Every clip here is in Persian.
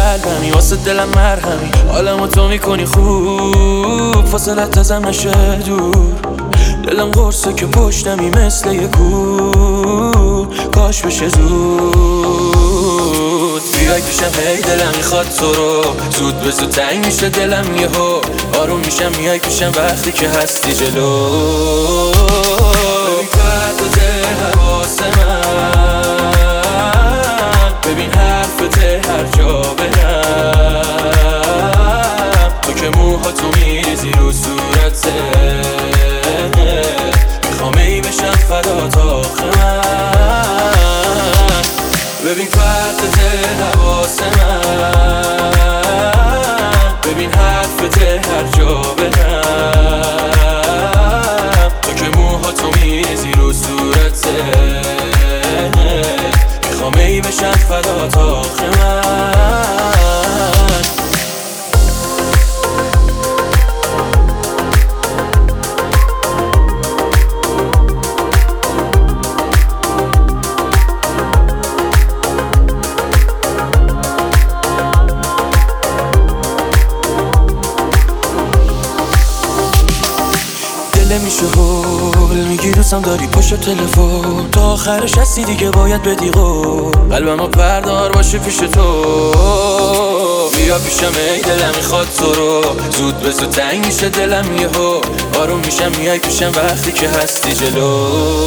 قلبمی، واسه دلم مرهمی. حالمو تو میکنی خوب، فاصلت ازم نشه دور. دلم قرصه که پشتمی مثل یه کوه، کاش بشه زود. بیای پیشم هی دلم میخواد تو رو، زود به زود تنگ میشه دلم یهو. آروم میشم میای پیشم وقتی که هستی جلو. ببین فرد حواس من، ببین حرفت هر جا برم. تو که موهاتو میریزی رو صورتت، میخوام ای بشم فدات آخه من. ببین فرد حواس من، ببین حرفت هر جا برم. تو که موهاتو میریزی رو صورتت، میخوام ای بشم فدات آخه من. میشه هول میگی دوستم داری پشت تلفن، تا آخرش هستی دیگه باید بدی قول. قلبم پردار باشه پیش تو، بیا پیشم ای دلم میخواد تو رو، زود به زود تنگ میشه دلم یهو. آروم میشم میای پیشم وقتی که هستی جلو.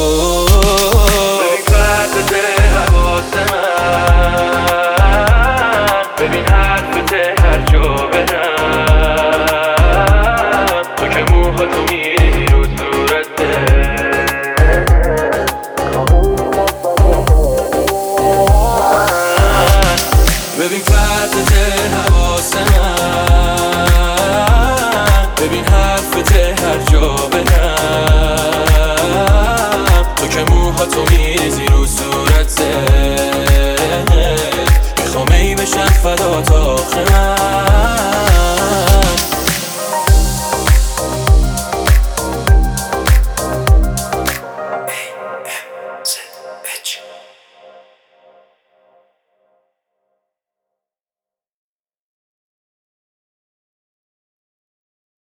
ببین فرد حواس من، ببین حرفت هر جا برم. تو که موهاتو میریزی رو صورتت، ببین فرد حواس من، ببین حرفت هر جا برم. تو که موهاتو میریزی رو صورتت،